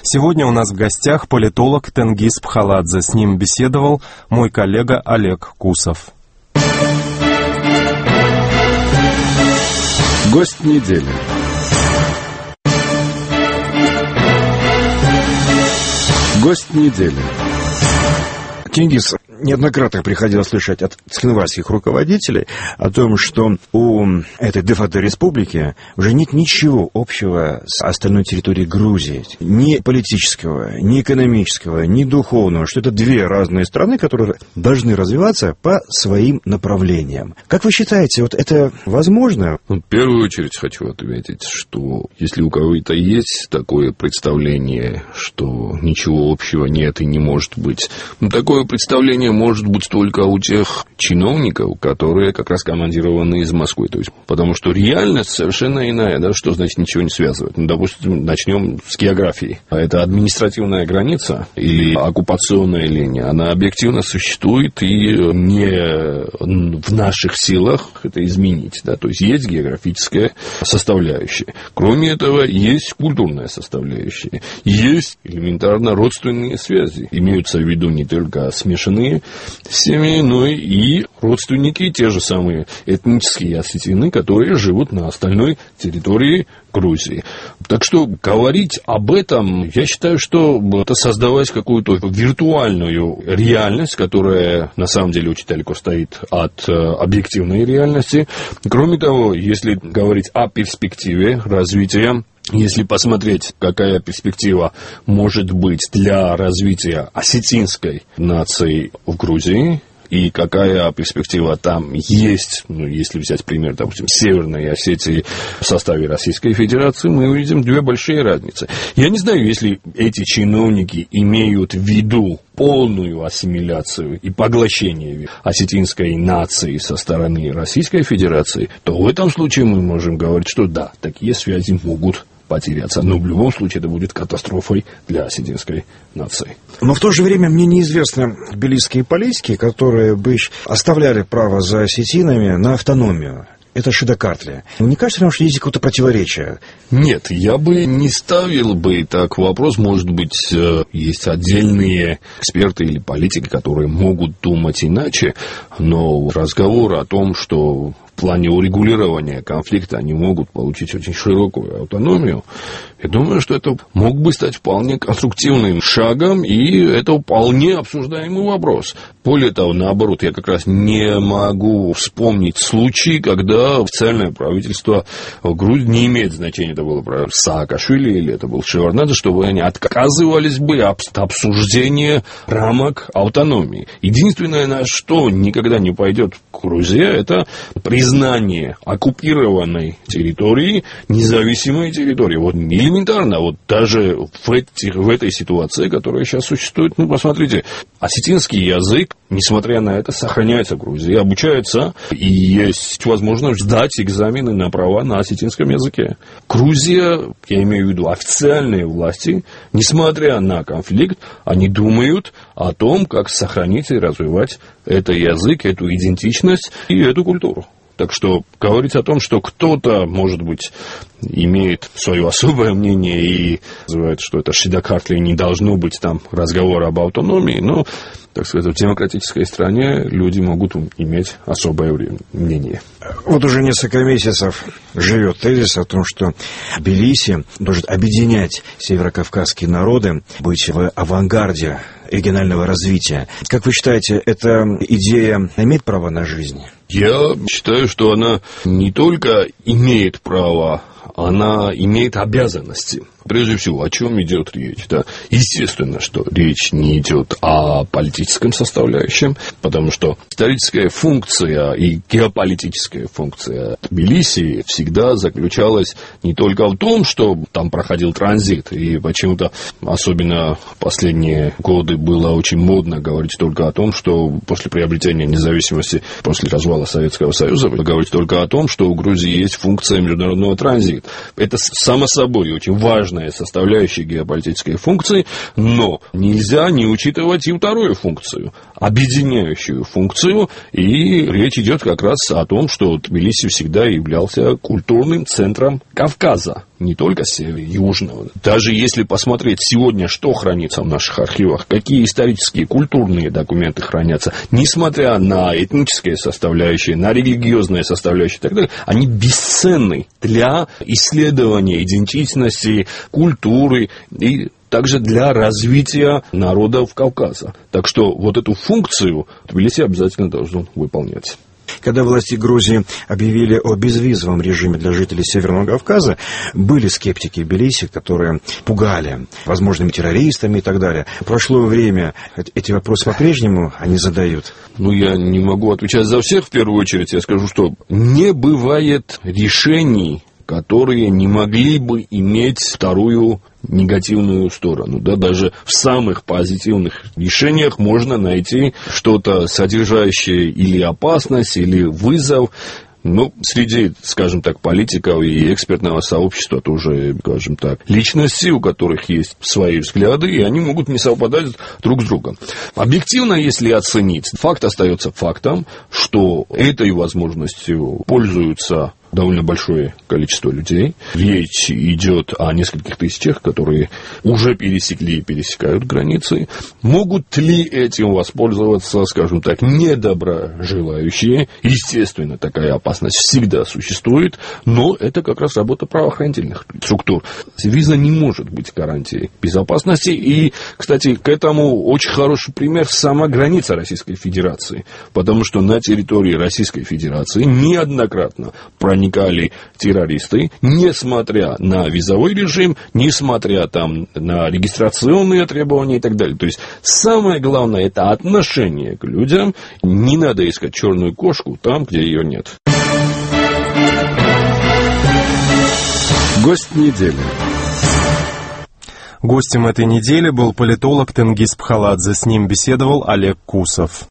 Сегодня у нас в гостях политолог Тенгиз Пхаладзе. С ним беседовал мой коллега Олег Кусов. Гость недели. Гость недели. Тенгиз, неоднократно приходилось слышать от цхинвальских руководителей о том, что у этой де-факто республики уже нет ничего общего с остальной территорией Грузии. Ни политического, ни экономического, ни духовного. Что это две разные страны, которые должны развиваться по своим направлениям. Как вы считаете, вот это возможно? В первую очередь хочу отметить, что если у кого-то есть такое представление, что ничего общего нет и не может быть, такое представление может быть только у тех чиновников, которые как раз командированы из Москвы. То есть, потому что реальность совершенно иная, да, что значит ничего не связывает. Допустим, начнем с географии. Это административная граница или оккупационная линия. Она объективно существует и не в наших силах это изменить. Да? То есть, есть географическая составляющая. Кроме этого, есть культурная составляющая. Есть элементарно родственные связи. Имеются в виду не только смешанные семьи, но и родственники, те же самые этнические осетины, которые живут на остальной территории Грузии. Так что говорить об этом, я считаю, что это создавать какую-то виртуальную реальность, которая на самом деле очень далеко стоит от объективной реальности. Кроме того, если говорить о перспективе развития, если посмотреть, какая перспектива может быть для развития осетинской нации в Грузии, и какая перспектива там есть, если взять пример, допустим, Северной Осетии в составе Российской Федерации, мы увидим две большие разницы. Я не знаю, если эти чиновники имеют в виду полную ассимиляцию и поглощение осетинской нации со стороны Российской Федерации, то в этом случае мы можем говорить, что да, такие связи могут потеряться. Но в любом случае это будет катастрофой для осетинской нации. Но в то же время мне неизвестны тбилисские политики, которые бы оставляли право за осетинами на автономию. Это Шидакартли. Не кажется ли вам, что есть какое-то противоречие? Нет, я бы не ставил бы так вопрос. Может быть, есть отдельные эксперты или политики, которые могут думать иначе, но разговор о том, что в плане урегулирования конфликта они могут получить очень широкую автономию, я думаю, что это мог бы стать вполне конструктивным шагом, и это вполне обсуждаемый вопрос. Более того, наоборот, я как раз не могу вспомнить случаи, когда официальное правительство в Грузии, не имеет значения, это было про Саакашвили или это был Шеварднадзе, чтобы они отказывались бы от обсуждения рамок автономии. Единственное, на что никогда не пойдет Грузия, это признание оккупированной территории, независимой территории. Вот элементарно, вот даже в этой ситуации, которая сейчас существует, посмотрите, осетинский язык, несмотря на это, сохраняется в Грузии, обучается, и есть возможность сдать экзамены на права на осетинском языке. Грузия, я имею в виду официальные власти, несмотря на конфликт, они думают о том, как сохранить и развивать этот язык, эту идентичность и эту культуру. Так что говорить о том, что кто-то, может быть, имеет свое особое мнение и называет, что это Шидакартли, не должно быть там разговора об автономии, но, так сказать, в демократической стране люди могут иметь особое мнение. Вот уже несколько месяцев живет тезис о том, что Тбилиси должен объединять северокавказские народы, быть в авангарде регионального развития. Как вы считаете, эта идея имеет право на жизнь? Я считаю, что она не только имеет право, она имеет обязанности. Прежде всего, о чем идет речь? Да? Естественно, что речь не идет о политическом составляющем, потому что историческая функция и геополитическая функция Тбилиси всегда заключалась не только в том, что там проходил транзит, и почему-то, особенно в последние годы, было очень модно говорить только о том, что после приобретения независимости, после развала Советского Союза, говорить только о том, что у Грузии есть функция международного транзита. Это, само собой, очень важно составляющей геополитической функции, но нельзя не учитывать и вторую функцию, объединяющую функцию, и речь идет как раз о том, что Тбилиси всегда являлся культурным центром Кавказа. не только севера, южного. Даже если посмотреть сегодня, что хранится в наших архивах, какие исторические, культурные документы хранятся, несмотря на этнические составляющие, на религиозные составляющие и так далее, они бесценны для исследования идентичности, культуры и также для развития народов Кавказа. Так что вот эту функцию Тбилиси обязательно должен выполнять. Когда власти Грузии объявили о безвизовом режиме для жителей Северного Кавказа, были скептики в Тбилиси, которые пугали возможными террористами и так далее. Прошло время, эти вопросы по-прежнему они задают? Я не могу отвечать за всех, в первую очередь. Я скажу, что не бывает решений, которые не могли бы иметь вторую негативную сторону. Да, даже в самых позитивных решениях можно найти что-то, содержащее или опасность, или вызов. Среди, скажем так, политиков и экспертного сообщества тоже, скажем так, личности, у которых есть свои взгляды, и они могут не совпадать друг с другом. Объективно, если оценить, факт остается фактом, что этой возможностью пользуются довольно большое количество людей. Речь идет о нескольких тысячах, которые уже пересекли и пересекают границы. Могут ли этим воспользоваться, скажем так, недоброжелающие? Естественно, такая опасность всегда существует, но это как раз работа правоохранительных структур. Виза не может быть гарантией безопасности. И, кстати, к этому очень хороший пример сама граница Российской Федерации. Потому что на территории Российской Федерации неоднократно проникали террористы, несмотря на визовой режим, несмотря на регистрационные требования и так далее. То есть, самое главное, это отношение к людям. Не надо искать черную кошку там, где ее нет. Гость недели. Гостем этой недели был политолог Тенгиз Пхаладзе. С ним беседовал Олег Кусов.